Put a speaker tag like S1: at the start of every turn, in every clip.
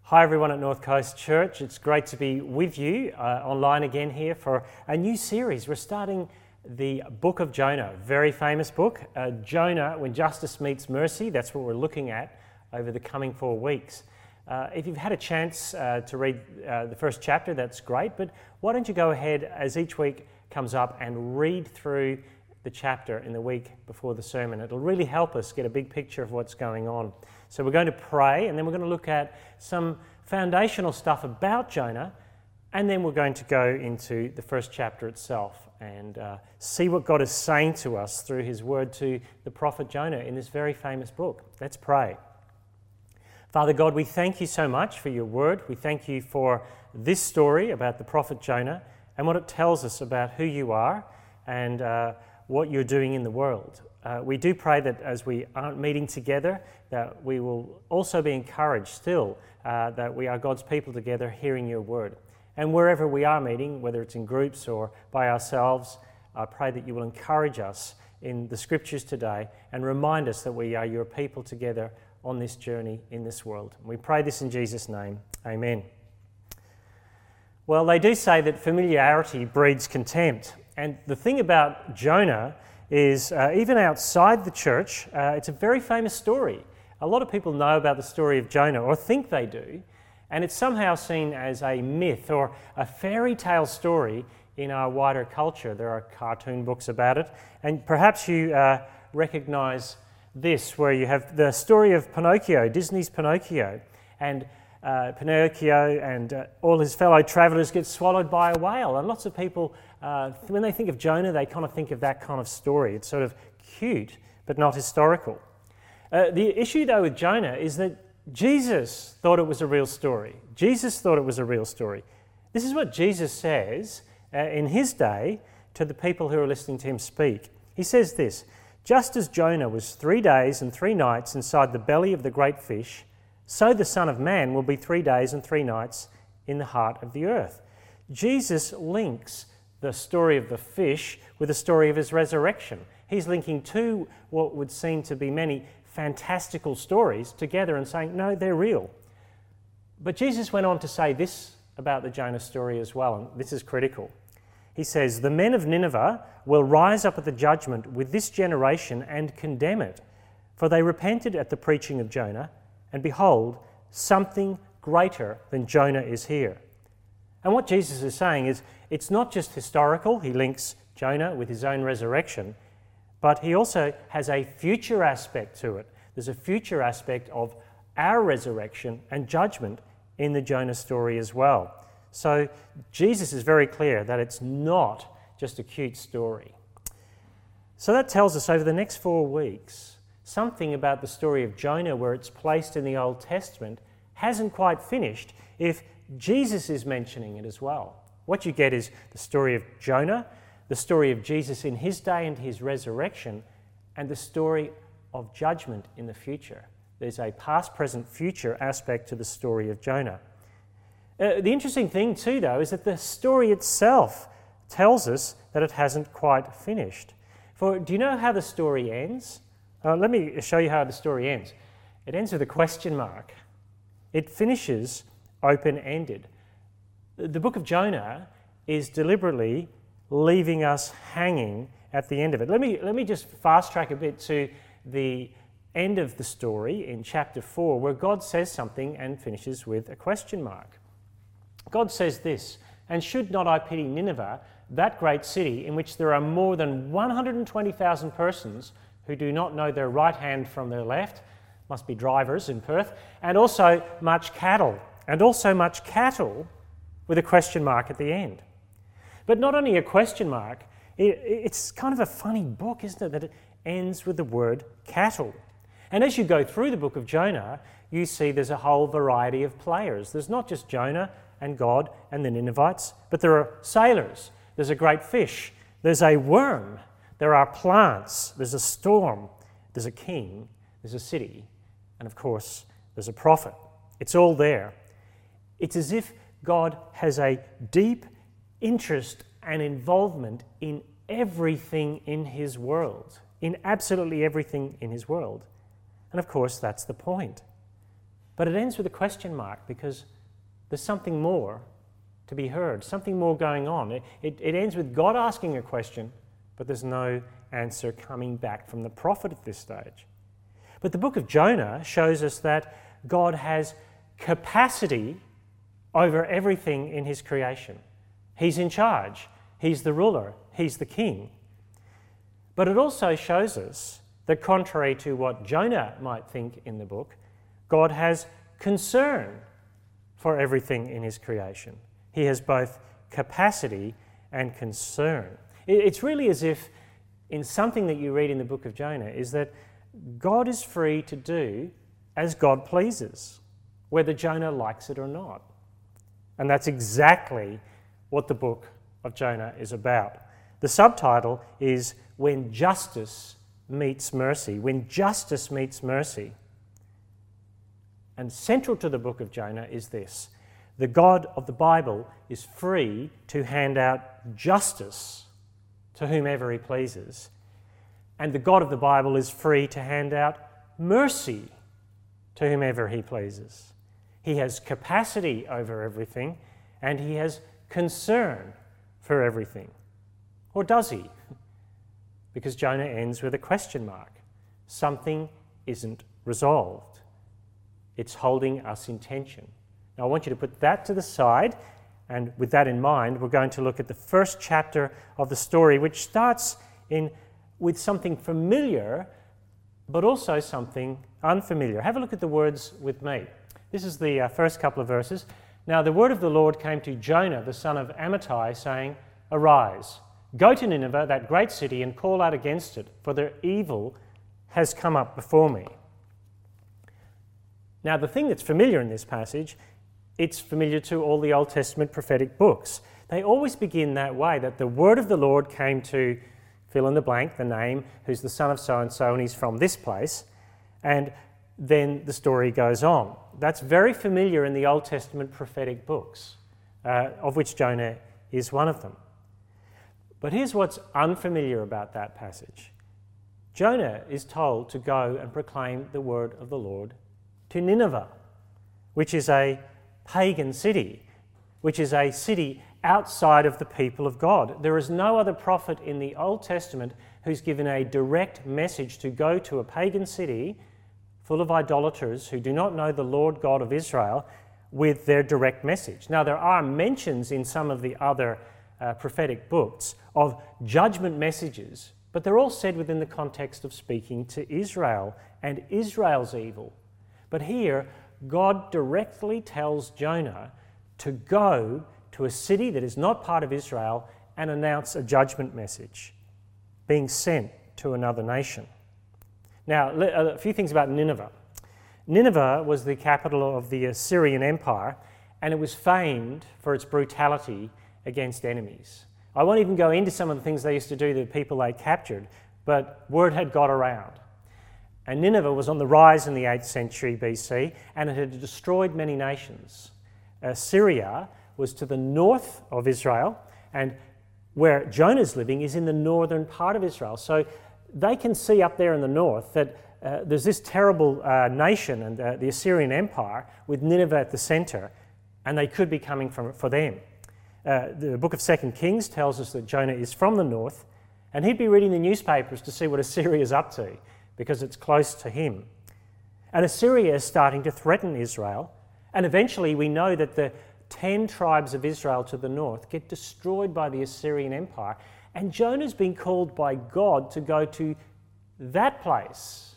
S1: Hi everyone at North Coast Church. It's great to be with you online again here for a new series. We're starting the book of Jonah, very famous book. Jonah, when justice meets mercy, that's what we're looking at over the coming 4 weeks. If you've had a chance to read the first chapter, that's great, but why don't you go ahead as each week comes up and read through the chapter in the week before the sermon. It'll really help us get a big picture of what's going on. So we're going to pray, and then we're going to look at some foundational stuff about Jonah, and then we're going to go into the first chapter itself and see what God is saying to us through his word to the prophet Jonah in this very famous book. Let's pray. Father God, we thank you so much for your word. We thank you for this story about the prophet Jonah and what it tells us about who you are and what you're doing in the world. We do pray that as we aren't meeting together, that we will also be encouraged still that we are God's people together hearing your word. And wherever we are meeting, whether it's in groups or by ourselves, I pray that you will encourage us in the scriptures today and remind us that we are your people together on this journey in this world. We pray this in Jesus' name. Amen. Well, they do say that familiarity breeds contempt. And the thing about Jonah is even outside the church, it's a very famous story. A lot of people know about the story of Jonah, or think they do, and it's somehow seen as a myth or a fairy tale story in our wider culture. There are cartoon books about it, and perhaps you recognise this, where you have the story of Pinocchio, Disney's Pinocchio, and Pinocchio and all his fellow travellers get swallowed by a whale. And lots of people, when they think of Jonah, they kind of think of that kind of story. It's sort of cute, but not historical. The issue, though, with Jonah is that Jesus thought it was a real story. Jesus thought it was a real story. This is what Jesus says in his day to the people who are listening to him speak. He says this: "Just as Jonah was 3 days and 3 nights inside the belly of the great fish, so the Son of Man will be 3 days and 3 nights in the heart of the earth." Jesus links the story of the fish with the story of his resurrection. He's linking two what would seem to be many fantastical stories together and saying, no, they're real. But Jesus went on to say this about the Jonah story as well, and this is critical. He says, "The men of Nineveh will rise up at the judgment with this generation and condemn it, for they repented at the preaching of Jonah, and behold, something greater than Jonah is here." And what Jesus is saying is, it's not just historical. He links Jonah with his own resurrection, but he also has a future aspect to it. There's a future aspect of our resurrection and judgment in the Jonah story as well. So Jesus is very clear that it's not just a cute story. So that tells us over the next 4 weeks, something about the story of Jonah, where it's placed in the Old Testament, hasn't quite finished if Jesus is mentioning it as well. What you get is the story of Jonah, the story of Jesus in his day and his resurrection, and the story of judgment in the future. There's a past, present, future aspect to the story of Jonah. The interesting thing too, though, is that the story itself tells us that it hasn't quite finished. For do you know how the story ends? Let me show you how the story ends. It ends with a question mark. It finishes open-ended. The book of Jonah is deliberately leaving us hanging at the end of it. Let me just fast track a bit to the end of the story in chapter 4, where God says something and finishes with a question mark. God says this: "And should not I pity Nineveh, that great city in which there are more than 120,000 persons who do not know their right hand from their left," must be drivers in Perth, "and also much cattle," with a question mark at the end. But not only a question mark, it's kind of a funny book, isn't it, that it ends with the word cattle. And as you go through the book of Jonah, you see there's a whole variety of players. There's not just Jonah and God and the Ninevites, but there are sailors, there's a great fish, there's a worm, there are plants, there's a storm, there's a king, there's a city, and of course, there's a prophet. It's all there. It's as if God has a deep interest and involvement in everything in his world, in absolutely everything in his world. And of course, that's the point. But it ends with a question mark because there's something more to be heard, something more going on. It ends with God asking a question, but there's no answer coming back from the prophet at this stage. But the book of Jonah shows us that God has capacity over everything in his creation. He's in charge. He's the ruler. He's the king. But it also shows us that contrary to what Jonah might think in the book, God has concern for everything in his creation. He has both capacity and concern. It's really as if in something that you read in the book of Jonah is that God is free to do as God pleases, whether Jonah likes it or not. And that's exactly what the book of Jonah is about. The subtitle is When Justice Meets Mercy. When Justice Meets Mercy. And central to the book of Jonah is this: the God of the Bible is free to hand out justice to whomever he pleases. And the God of the Bible is free to hand out mercy to whomever he pleases. He has capacity over everything, and he has concern for everything. Or does he? Because Jonah ends with a question mark. Something isn't resolved. It's holding us in tension. Now I want you to put that to the side, and with that in mind, we're going to look at the first chapter of the story, which starts with something familiar, but also something unfamiliar. Have a look at the words with me. This is the first couple of verses. Now the word of the Lord came to Jonah, the son of Amittai, saying, "Arise, go to Nineveh, that great city, and call out against it, for their evil has come up before me." Now the thing that's familiar in this passage, it's familiar to all the Old Testament prophetic books. They always begin that way, that the word of the Lord came to fill in the blank, the name, who's the son of so-and-so, and he's from this place. And then the story goes on. That's very familiar in the Old Testament prophetic books, of which Jonah is one of them. But here's what's unfamiliar about that passage. Jonah is told to go and proclaim the word of the Lord to Nineveh, which is a pagan city, which is a city outside of the people of God. There is no other prophet in the Old Testament who's given a direct message to go to a pagan city full of idolaters who do not know the Lord God of Israel with their direct message. Now, there are mentions in some of the other prophetic books of judgment messages, but they're all said within the context of speaking to Israel and Israel's evil. But here, God directly tells Jonah to go to a city that is not part of Israel and announce a judgment message, being sent to another nation. Now, a few things about Nineveh. Nineveh was the capital of the Assyrian Empire, and it was famed for its brutality against enemies. I won't even go into some of the things they used to do to the people they captured, but word had got around. And Nineveh was on the rise in the 8th century BC, and it had destroyed many nations. Syria was to the north of Israel, and where Jonah's living is in the northern part of Israel. So they can see up there in the north that there's this terrible nation, and the Assyrian Empire, with Nineveh at the centre, and they could be coming for them. The book of 2 Kings tells us that Jonah is from the north, and he'd be reading the newspapers to see what Assyria's up to, because it's close to him. And Assyria is starting to threaten Israel, and eventually we know that the 10 tribes of Israel to the north get destroyed by the Assyrian Empire, and Jonah's been called by God to go to that place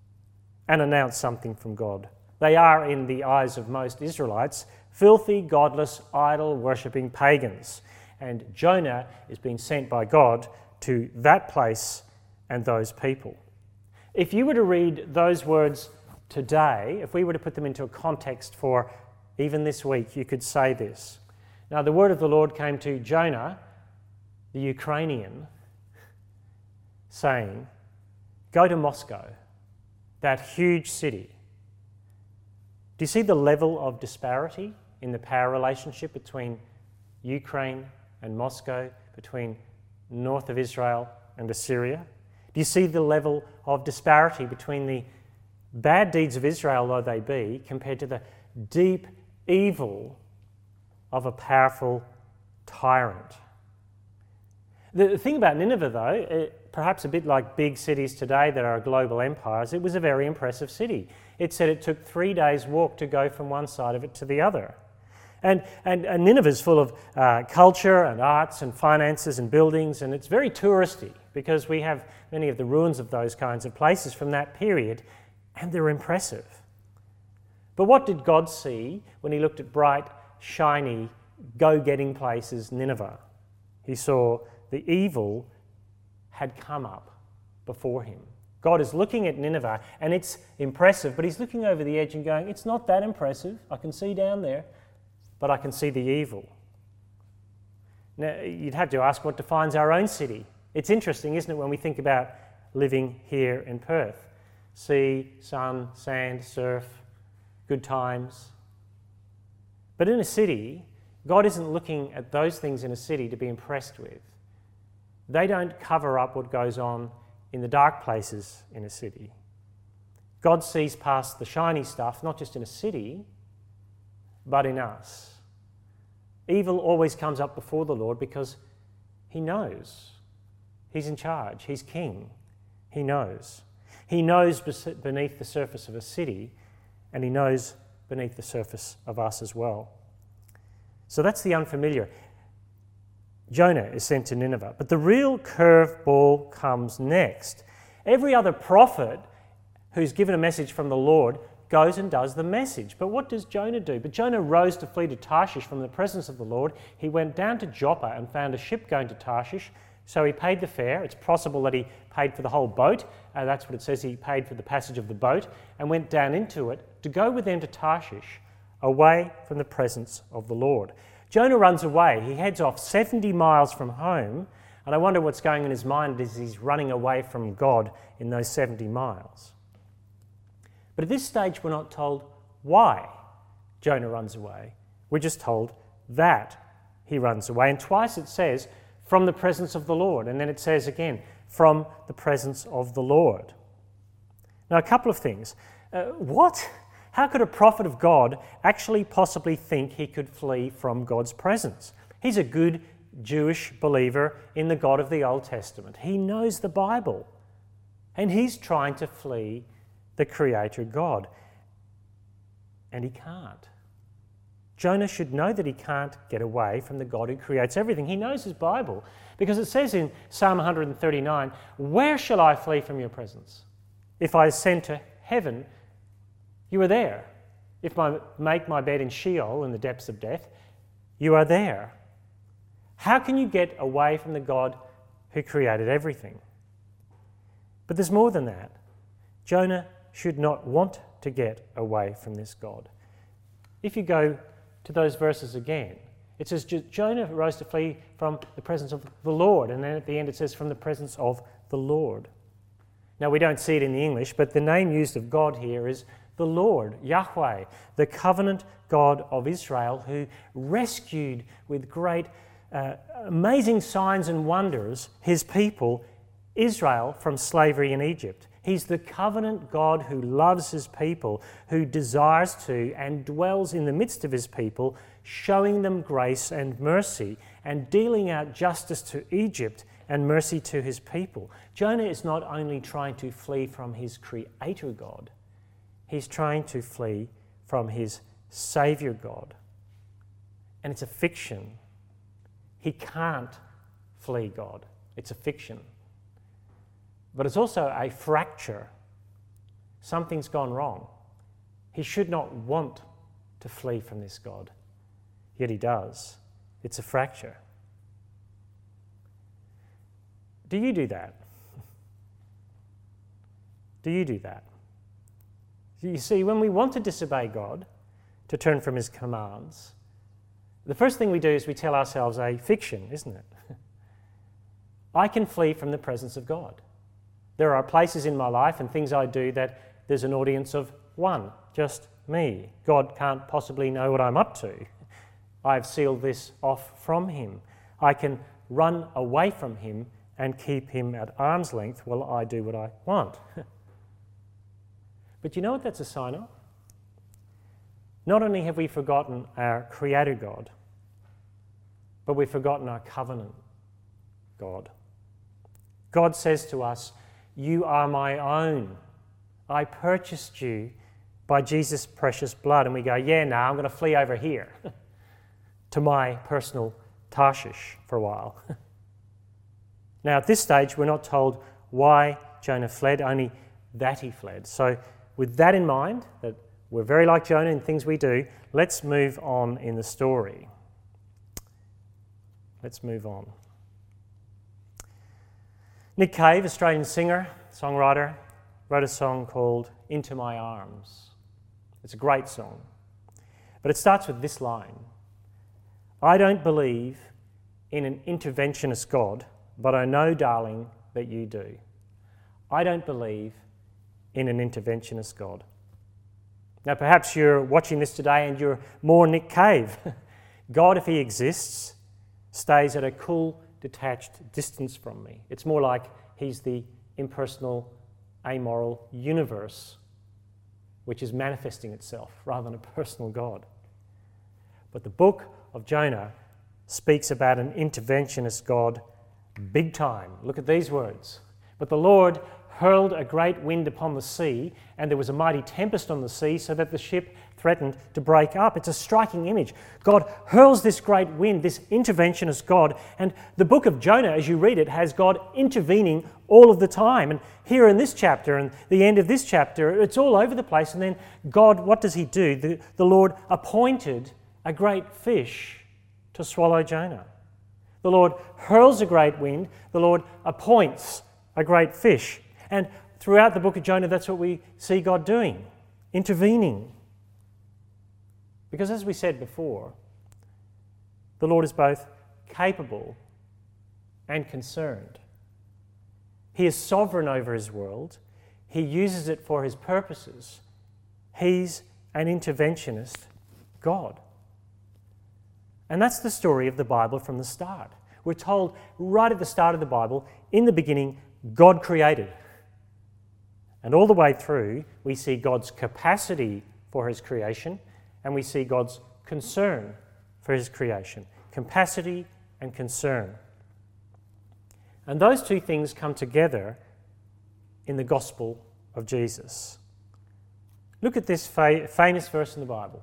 S1: and announce something from God. They are, in the eyes of most Israelites, filthy, godless, idol-worshipping pagans, and Jonah is being sent by God to that place and those people. If you were to read those words today, if we were to put them into a context for even this week, you could say this. Now, the word of the Lord came to Jonah, the Ukrainian, saying, "Go to Moscow, that huge city." Do you see the level of disparity in the power relationship between Ukraine and Moscow, between north of Israel and Assyria? Do you see the level of disparity between the bad deeds of Israel though they be, compared to the deep evil of a powerful tyrant. The thing about Nineveh, though, perhaps a bit like big cities today that are global empires, it was a very impressive city. It said it took 3 days' walk to go from one side of it to the other. And Nineveh is full of culture and arts and finances and buildings, and it's very touristy because we have many of the ruins of those kinds of places from that period, and they're impressive. But what did God see when he looked at bright, shiny, go-getting places, Nineveh? He saw the evil had come up before him. God is looking at Nineveh, and it's impressive, but he's looking over the edge and going, it's not that impressive. I can see down there, but I can see the evil. Now, you'd have to ask what defines our own city. It's interesting, isn't it, when we think about living here in Perth? Sea, sun, sand, surf, good times. But in a city, God isn't looking at those things in a city to be impressed with. They don't cover up what goes on in the dark places in a city. God sees past the shiny stuff, not just in a city, but in us. Evil always comes up before the Lord because he knows. He's in charge. He's king. He knows. He knows beneath the surface of a city, and he knows beneath the surface of us as well. So that's the unfamiliar. Jonah is sent to Nineveh, but the real curveball comes next. Every other prophet who's given a message from the Lord goes and does the message. But what does Jonah do? But Jonah rose to flee to Tarshish from the presence of the Lord. He went down to Joppa and found a ship going to Tarshish. So he paid the fare. It's possible that he paid for the whole boat. That's what it says. He paid for the passage of the boat and went down into it to go with them to Tarshish, away from the presence of the Lord. Jonah runs away. He heads off 70 miles from home, and I wonder what's going in his mind as he's running away from God in those 70 miles. But at this stage, we're not told why Jonah runs away. We're just told that he runs away. And twice it says, from the presence of the Lord. And then it says again, from the presence of the Lord. Now, a couple of things. What? How could a prophet of God actually possibly think he could flee from God's presence? He's a good Jewish believer in the God of the Old Testament. He knows the Bible. And he's trying to flee the Creator God. And he can't. Jonah should know that he can't get away from the God who creates everything. He knows his Bible because it says in Psalm 139, "Where shall I flee from your presence? If I ascend to heaven, you are there. If I make my bed in Sheol, in the depths of death, you are there." How can you get away from the God who created everything? But there's more than that. Jonah should not want to get away from this God. If you go to those verses again, it says Jonah rose to flee from the presence of the Lord, and then at the end it says from the presence of the Lord. Now we don't see it in the English, but the name used of God here is the Lord, Yahweh, the covenant God of Israel, who rescued with great, amazing signs and wonders his people, Israel, from slavery in Egypt. He's the covenant God who loves his people, who desires to and dwells in the midst of his people, showing them grace and mercy and dealing out justice to Egypt and mercy to his people. Jonah is not only trying to flee from his Creator God, he's trying to flee from his Saviour God. And it's a fiction. He can't flee God. It's a fiction. But it's also a fracture. Something's gone wrong. He should not want to flee from this God, yet he does. It's a fracture. Do you do that? Do you do that? You see, when we want to disobey God, to turn from his commands, the first thing we do is we tell ourselves a fiction, isn't it? I can flee from the presence of God. There are places in my life and things I do that there's an audience of one, just me. God can't possibly know what I'm up to. I've sealed this off from him. I can run away from him and keep him at arm's length while I do what I want. But you know what that's a sign of? Not only have we forgotten our Creator God, but we've forgotten our covenant God. God says to us, "You are my own. I purchased you by Jesus' precious blood." And we go, "Yeah, no, I'm going to flee over here to my personal Tarshish for a while." Now, at this stage, we're not told why Jonah fled, only that he fled. So with that in mind, that we're very like Jonah in things we do, let's move on in the story. Let's move on. Nick Cave, Australian singer, songwriter, wrote a song called "Into My Arms." It's a great song. But it starts with this line: "I don't believe in an interventionist God, but I know, darling, that you do." I don't believe in an interventionist God. Now, perhaps you're watching this today and you're more Nick Cave. God, if he exists, stays at a cool, detached distance from me. It's more like he's the impersonal, amoral universe which is manifesting itself rather than a personal God. But the book of Jonah speaks about an interventionist God big time. Look at these words. "But the Lord hurled a great wind upon the sea, and there was a mighty tempest on the sea, so that the ship threatened to break up." It's a striking image. God hurls this great wind, this interventionist God, and the book of Jonah, as you read it, has God intervening all of the time. And here in this chapter and the end of this chapter, it's all over the place. And then God, what does he do? The Lord appointed a great fish to swallow Jonah. The Lord hurls a great wind. The Lord appoints a great fish. And throughout the book of Jonah, that's what we see God doing, intervening. Because as we said before, the Lord is both capable and concerned. He is sovereign over his world. He uses it for his purposes. He's an interventionist God. And that's the story of the Bible from the start. We're told right at the start of the Bible, in the beginning, God created. And all the way through, we see God's capacity for his creation, and we see God's concern for his creation. Capacity and concern. And those two things come together in the gospel of Jesus. Look at this famous verse in the Bible.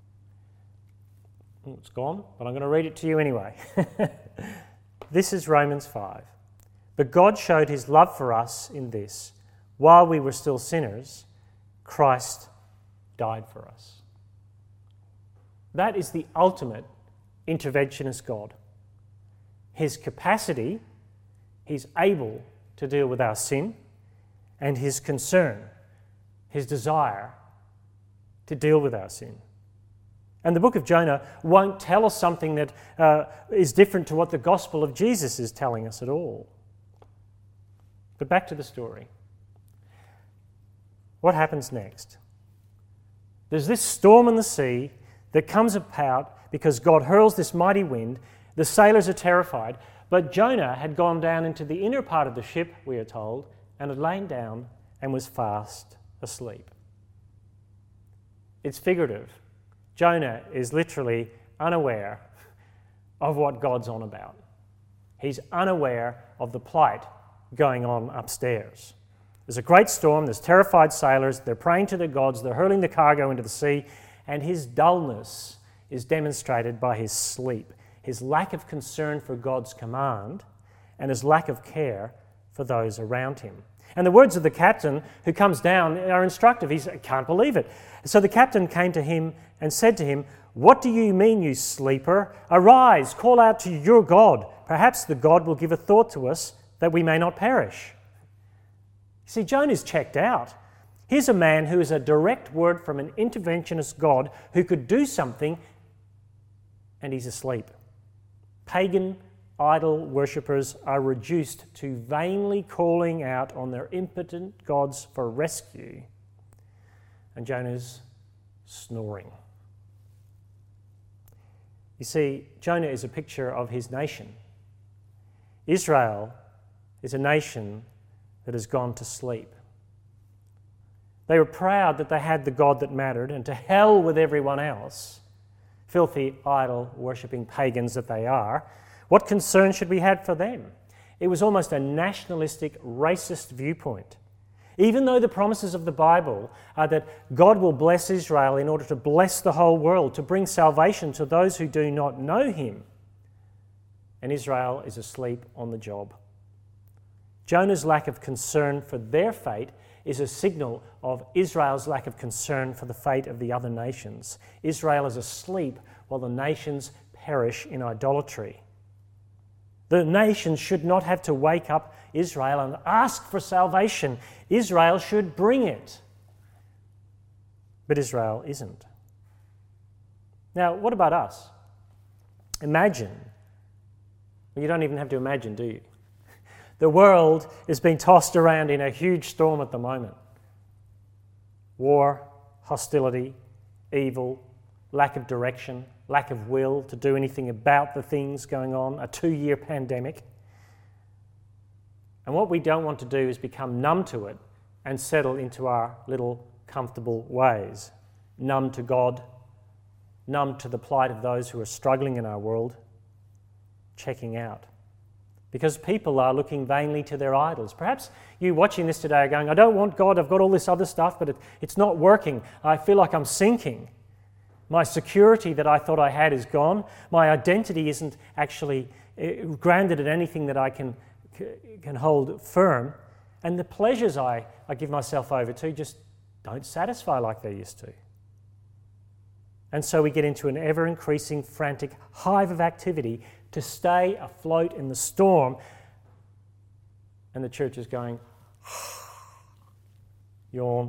S1: Oh, it's gone, but I'm going to read it to you anyway. This is Romans 5. "But God showed his love for us in this: while we were still sinners, Christ died for us." That is the ultimate interventionist God. His capacity, he's able to deal with our sin, and his concern, his desire to deal with our sin. And the book of Jonah won't tell us something that is different to what the gospel of Jesus is telling us at all. But back to the story. What happens next? There's this storm in the sea that comes about because God hurls this mighty wind. The sailors are terrified, but Jonah had gone down into the inner part of the ship, we are told, and had lain down and was fast asleep. It's figurative. Jonah is literally unaware of what God's on about. He's unaware of the plight going on upstairs. There's a great storm, there's terrified sailors, they're praying to their gods, they're hurling the cargo into the sea, and his dullness is demonstrated by his sleep, his lack of concern for God's command, and his lack of care for those around him. And the words of the captain who comes down are instructive. He can't believe it. So the captain came to him and said to him, "What do you mean, you sleeper? Arise, call out to your God. Perhaps the God will give a thought to us that we may not perish." See, Jonah's checked out. Here's a man who is a direct word from an interventionist God who could do something, and he's asleep. Pagan idol worshippers are reduced to vainly calling out on their impotent gods for rescue. And Jonah's snoring. You see, Jonah is a picture of his nation. Israel is a nation that has gone to sleep. They were proud that they had the God that mattered, and to hell with everyone else, filthy, idol-worshipping pagans that they are. What concern should we have for them? It was almost a nationalistic, racist viewpoint. Even though the promises of the Bible are that God will bless Israel in order to bless the whole world, to bring salvation to those who do not know him, and Israel is asleep on the job. Jonah's lack of concern for their fate is a signal of Israel's lack of concern for the fate of the other nations. Israel is asleep while the nations perish in idolatry. The nations should not have to wake up Israel and ask for salvation. Israel should bring it. But Israel isn't. Now, what about us? Imagine. Well, you don't even have to imagine, do you? The world is being tossed around in a huge storm at the moment. War, hostility, evil, lack of direction, lack of will to do anything about the things going on, a 2-year pandemic. And what we don't want to do is become numb to it and settle into our little comfortable ways. Numb to God, numb to the plight of those who are struggling in our world, checking out. Because people are looking vainly to their idols. Perhaps you watching this today are going, I don't want God, I've got all this other stuff, but it's not working. I feel like I'm sinking. My security that I thought I had is gone. My identity isn't actually grounded in anything that I can hold firm. And the pleasures I give myself over to just don't satisfy like they used to. And so we get into an ever-increasing frantic hive of activity to stay afloat in the storm. And the church is going, yawn.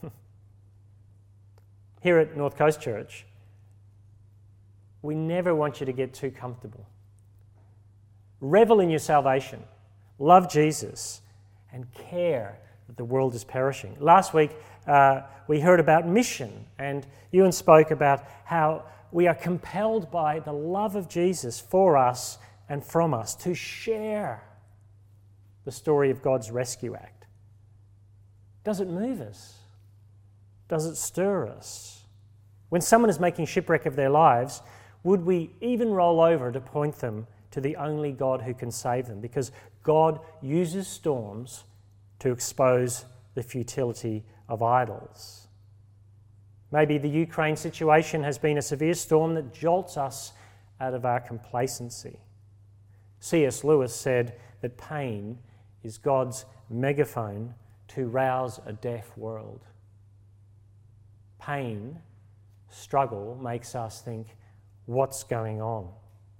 S1: Here at North Coast Church, we never want you to get too comfortable. Revel in your salvation, love Jesus, and care that the world is perishing. Last week, we heard about mission, and Ewan spoke about how we are compelled by the love of Jesus for us and from us to share the story of God's rescue act. Does it move us? Does it stir us? When someone is making shipwreck of their lives, would we even roll over to point them to the only God who can save them? Because God uses storms to expose the futility of idols. Maybe the Ukraine situation has been a severe storm that jolts us out of our complacency. C.S. Lewis said that pain is God's megaphone to rouse a deaf world. Pain, struggle makes us think, what's going on?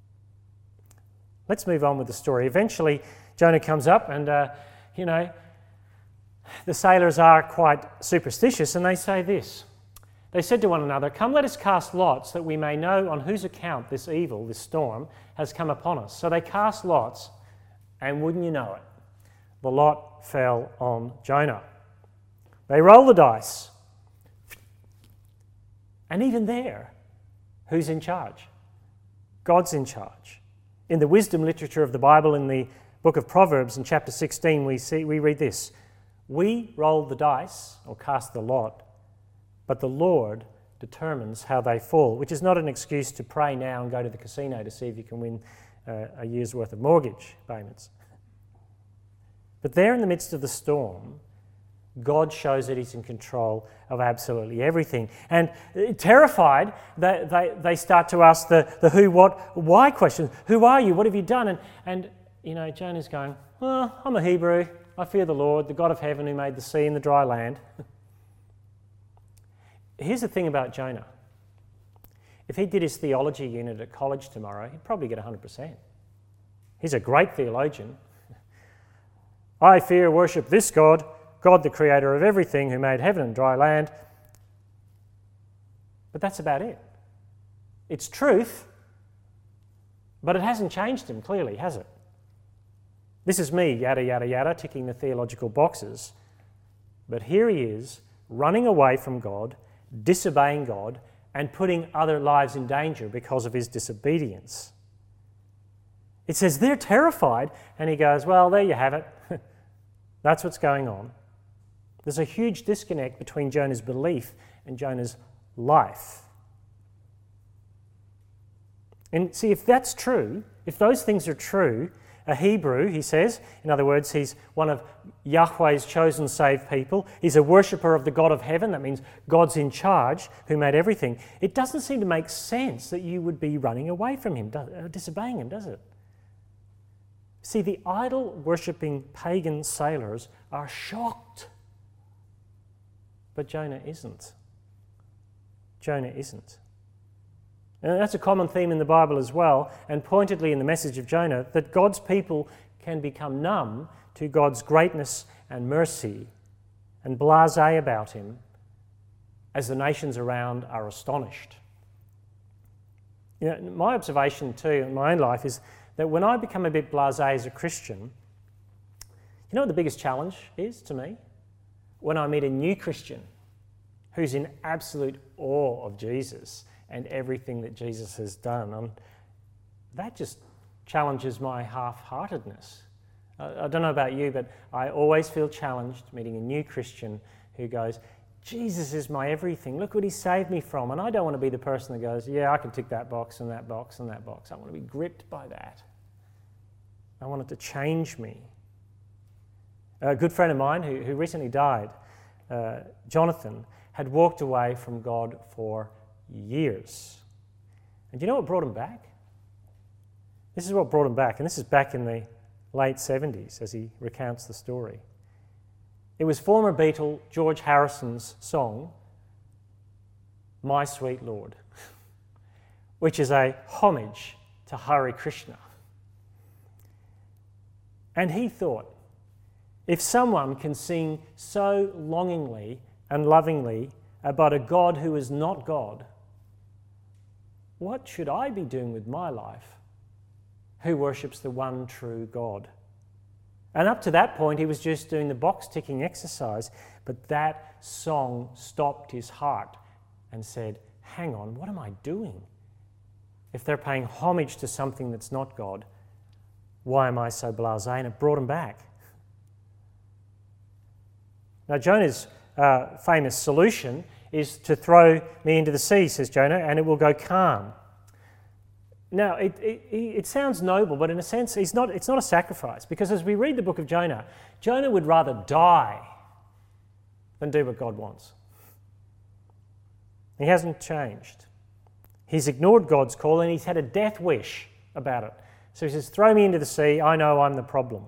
S1: Let's move on with the story. Eventually, Jonah comes up and, the sailors are quite superstitious and they say this. They said to one another, come, let us cast lots that we may know on whose account this evil, this storm, has come upon us. So they cast lots, and wouldn't you know it, the lot fell on Jonah. They roll the dice. And even there, who's in charge? God's in charge. In the wisdom literature of the Bible, in the book of Proverbs, in chapter 16, we read this. We roll the dice, or cast the lot, but the Lord determines how they fall, which is not an excuse to pray now and go to the casino to see if you can win a year's worth of mortgage payments. But there in the midst of the storm, God shows that he's in control of absolutely everything. And terrified, they start to ask the who, what, why questions. Who are you? What have you done? And Jonah's going, well, I'm a Hebrew. I fear the Lord, the God of heaven who made the sea and the dry land. Here's the thing about Jonah. If he did his theology unit at college tomorrow, he'd probably get 100%. He's a great theologian. I fear, worship this God, God the creator of everything who made heaven and dry land. But that's about it. It's truth, but it hasn't changed him clearly, has it? This is me, yada, yada, yada, ticking the theological boxes. But here he is, running away from God, disobeying God, and putting other lives in danger because of his disobedience. It says they're terrified, and he goes, well, there you have it. That's what's going on. There's a huge disconnect between Jonah's belief and Jonah's life. And see, if that's true, if those things are true, a Hebrew, he says, in other words, he's one of Yahweh's chosen saved people. He's a worshipper of the God of heaven. That means God's in charge, who made everything. It doesn't seem to make sense that you would be running away from him, disobeying him, does it? See, the idol-worshipping pagan sailors are shocked. But Jonah isn't. Jonah isn't. And that's a common theme in the Bible as well, and pointedly in the message of Jonah, that God's people can become numb to God's greatness and mercy and blasé about him as the nations around are astonished. You know, my observation too in my own life is that when I become a bit blasé as a Christian, you know what the biggest challenge is to me? When I meet a new Christian who's in absolute awe of Jesus and everything that Jesus has done. That just challenges my half-heartedness. I don't know about you, but I always feel challenged meeting a new Christian who goes, Jesus is my everything. Look what he saved me from. And I don't want to be the person that goes, yeah, I can tick that box and that box and that box. I want to be gripped by that. I want it to change me. A good friend of mine who recently died, Jonathan, had walked away from God for years. And do you know what brought him back? This is what brought him back, and this is back in the late 70s as he recounts the story. It was former Beatle George Harrison's song, My Sweet Lord, which is a homage to Hare Krishna. And he thought, if someone can sing so longingly and lovingly about a God who is not God, what should I be doing with my life, who worships the one true God? And up to that point, he was just doing the box-ticking exercise, but that song stopped his heart and said, hang on, what am I doing? If they're paying homage to something that's not God, why am I so blasé? And it brought him back. Now, Jonah's famous solution is to throw me into the sea, says Jonah, and it will go calm. Now, it sounds noble, but in a sense, it's not a sacrifice, because as we read the book of Jonah, Jonah would rather die than do what God wants. He hasn't changed. He's ignored God's call, and he's had a death wish about it. So he says, throw me into the sea, I know I'm the problem.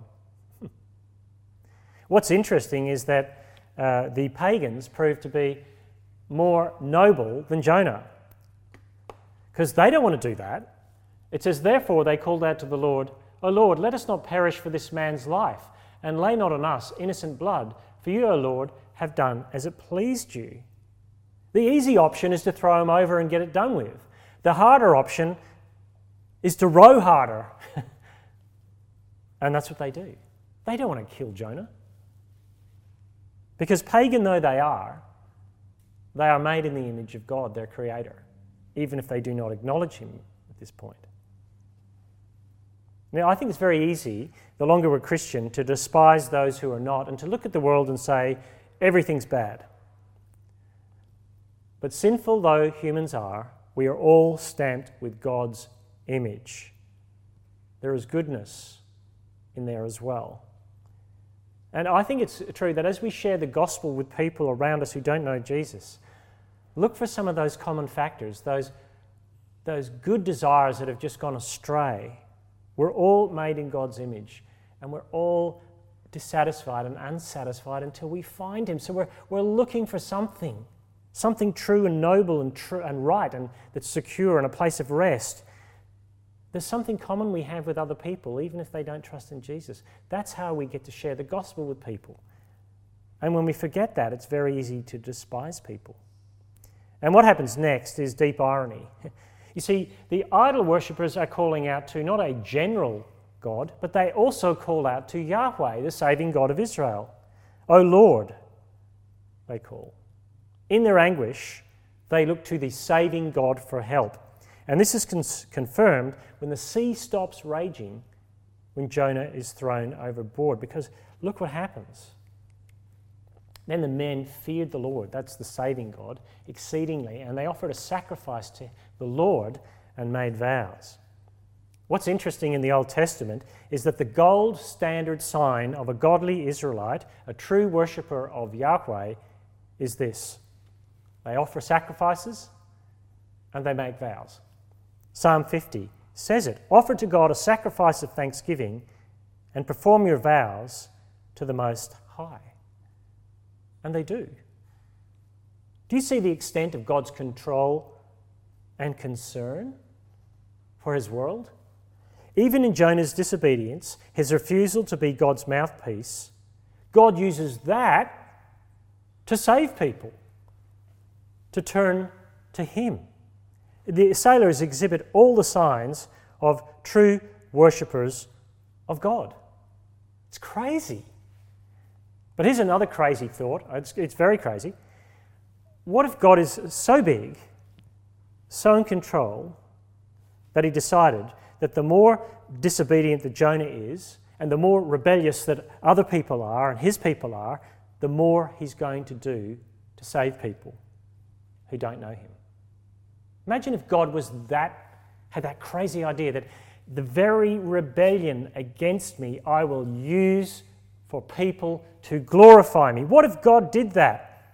S1: What's interesting is that the pagans proved to be more noble than Jonah, because they don't want to do that. It says, therefore they called out to the Lord, O Lord, let us not perish for this man's life, and lay not on us innocent blood, for you, O Lord, have done as it pleased you. The easy option is to throw him over and get it done with. The harder option is to row harder. And that's what they do. They don't want to kill Jonah. Because pagan though they are made in the image of God, their creator, even if they do not acknowledge him at this point. Now, I think it's very easy, the longer we're Christian, to despise those who are not and to look at the world and say, everything's bad. But sinful though humans are, we are all stamped with God's image. There is goodness in there as well. And I think it's true that as we share the gospel with people around us who don't know Jesus, look for some of those common factors, those good desires that have just gone astray. We're all made in God's image, and we're all dissatisfied and unsatisfied until we find him. So we're looking for something true and noble and true and right and that's secure and a place of rest. There's something common we have with other people, even if they don't trust in Jesus. That's how we get to share the gospel with people. And when we forget that, it's very easy to despise people. And what happens next is deep irony. You see, the idol worshippers are calling out to not a general God, but they also call out to Yahweh, the saving God of Israel. O Lord, they call. In their anguish, they look to the saving God for help. And this is confirmed when the sea stops raging when Jonah is thrown overboard. Because look what happens. Then the men feared the Lord, that's the saving God, exceedingly, and they offered a sacrifice to the Lord and made vows. What's interesting in the Old Testament is that the gold standard sign of a godly Israelite, a true worshipper of Yahweh, is this: they offer sacrifices and they make vows. Psalm 50 says it: offer to God a sacrifice of thanksgiving and perform your vows to the Most High. And they do. Do you see the extent of God's control and concern for his world? Even in Jonah's disobedience, his refusal to be God's mouthpiece, God uses that to save people, to turn to him. The sailors exhibit all the signs of true worshippers of God. It's crazy. But here's another crazy thought. It's very crazy. What if God is so big, so in control, that he decided that the more disobedient that Jonah is, and the more rebellious that other people are and his people are, the more he's going to do to save people who don't know him? Imagine if God had that crazy idea that the very rebellion against me I will use for people to glorify me. What if God did that?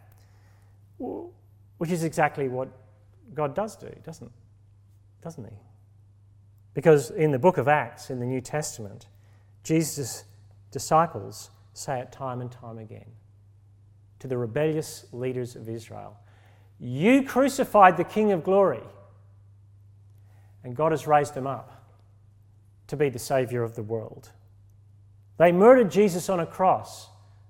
S1: Which is exactly what God does do, doesn't he? Because in the book of Acts, in the New Testament, Jesus' disciples say it time and time again to the rebellious leaders of Israel: you crucified the King of glory, and God has raised him up to be the Saviour of the world. They murdered Jesus on a cross,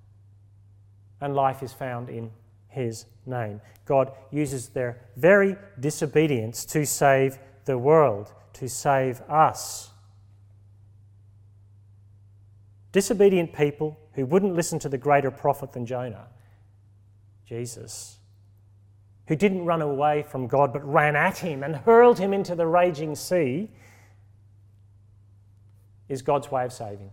S1: and life is found in his name. God uses their very disobedience to save the world, to save us. Disobedient people who wouldn't listen to the greater prophet than Jonah, Jesus, who didn't run away from God but ran at him and hurled him into the raging sea, is God's way of saving.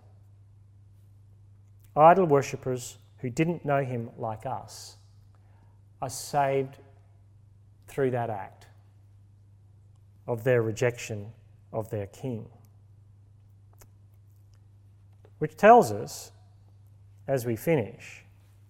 S1: Idol worshippers who didn't know him like us are saved through that act of their rejection of their king. Which tells us, as we finish,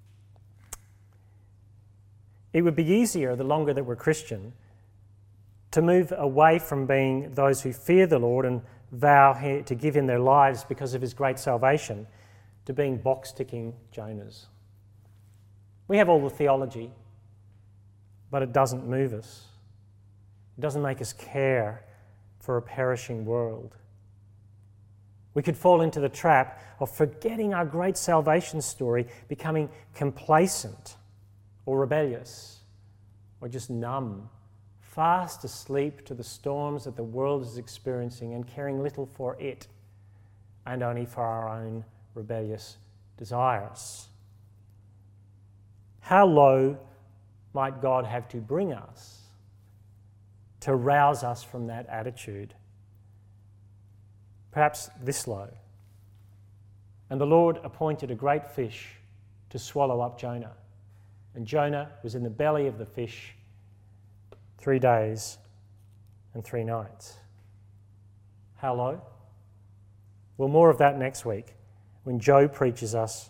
S1: it would be easier, the longer that we're Christian, to move away from being those who fear the Lord and vow to give him their lives because of his great salvation, to being box-ticking Jonahs. We have all the theology, but it doesn't move us. It doesn't make us care for a perishing world. We could fall into the trap of forgetting our great salvation story, becoming complacent or rebellious or just numb, fast asleep to the storms that the world is experiencing and caring little for it and only for our own rebellious desires. How low might God have to bring us to rouse us from that attitude? Perhaps this low. And the Lord appointed a great fish to swallow up Jonah. And Jonah was in the belly of the fish 3 days and 3 nights. How low? Well, more of that next week when Joe preaches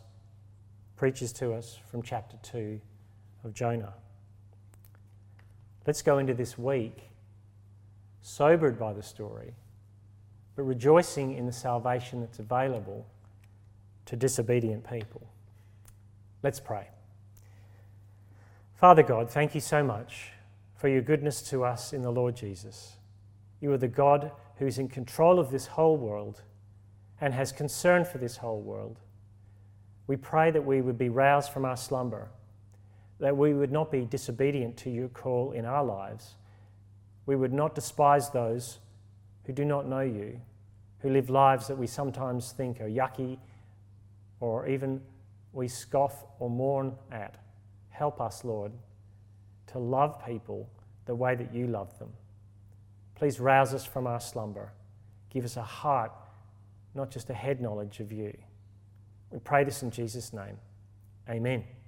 S1: to us from chapter 2 of Jonah. Let's go into this week sobered by the story, but rejoicing in the salvation that's available to disobedient people. Let's pray. Father God, thank you so much for your goodness to us in the Lord Jesus. You are the God who is in control of this whole world and has concern for this whole world. We pray that we would be roused from our slumber, that we would not be disobedient to your call in our lives. We would not despise those who do not know you, who live lives that we sometimes think are yucky or even we scoff or mourn at. Help us, Lord, to love people the way that you love them. Please rouse us from our slumber. Give us a heart, not just a head knowledge of you. We pray this in Jesus' name. Amen.